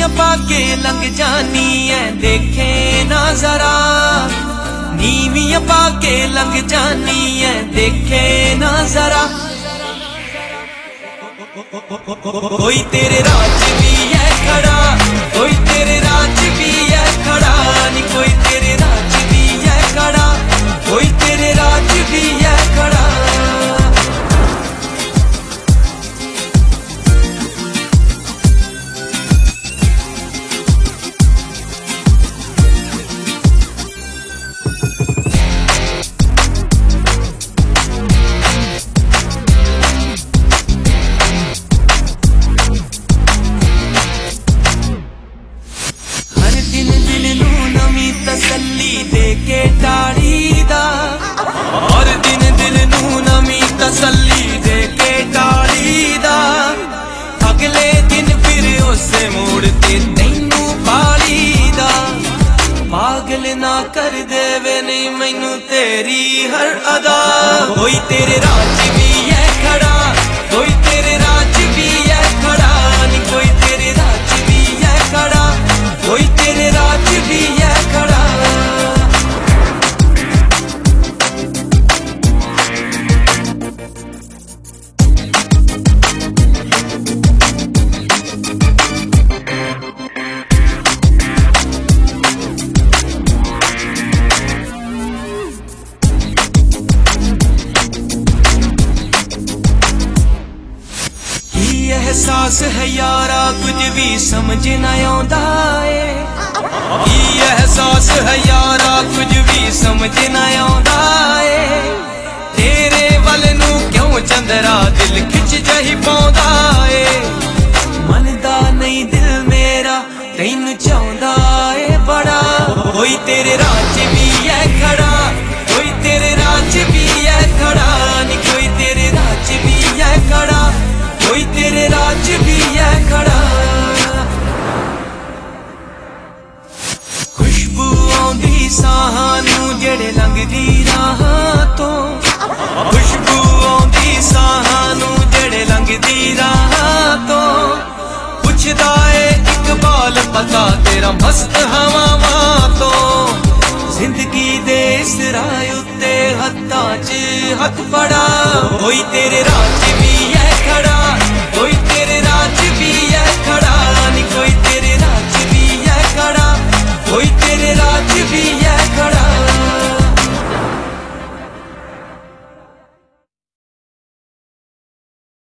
नीवियां पाके लंघ जानी है देखे ना जरा, नीवियां पाके लंघ जानी है देखे ना जरा। कोई तेरे राज भी है खड़ा, कोई तेरे राज भी है खड़ा, नी कोई तेरे राज भी है खड़ा, कोई तेरे राज भी है खड़ा। तसल्ली दे के टाड़ी दा, और दिन दिल नू नवी तसल्ली दे के टाड़ी दा। अगले दिन फिर उसे मोड़ ते तैनू पाली दा। पागल ना कर देवे नहीं मैनू तेरी हर अदा। कोई तेरे राज भी है खड़ा, कोई तेरे राज भी है खड़ा, नी कोई तेरे राज भी है खड़ा, कोई तेरे राज भी है खड़ा। एहसास है यारा कुछ भी समझ न आंदा है, एहसास है यारा कुछ भी समझ न आंदा है। तेरे वल नू क्यों चंदरा दिल खिच जही पाउंदा है। मनदा नहीं दिल मेरा तैनू चाहुंदा है बड़ा। कोई तेरे राज भी है खड़ा, कोई तेरे राज भी है खड़ा, नी कोई तेरे राज भी है खड़ा, कोई तेरे राज भी है खड़ा। खुशबू आउंदी साहां नू जेड़े लंघदी राहां तो, खुशबू आउंदी साहां नू जेड़े लंघदी राहां तो। पुछदा ए इकबाल पता तेरा मस्त हवावां तो। जिंदगी दे इस राह उत्ते हत्थां च हथ पड़ा। कोई तेरे राज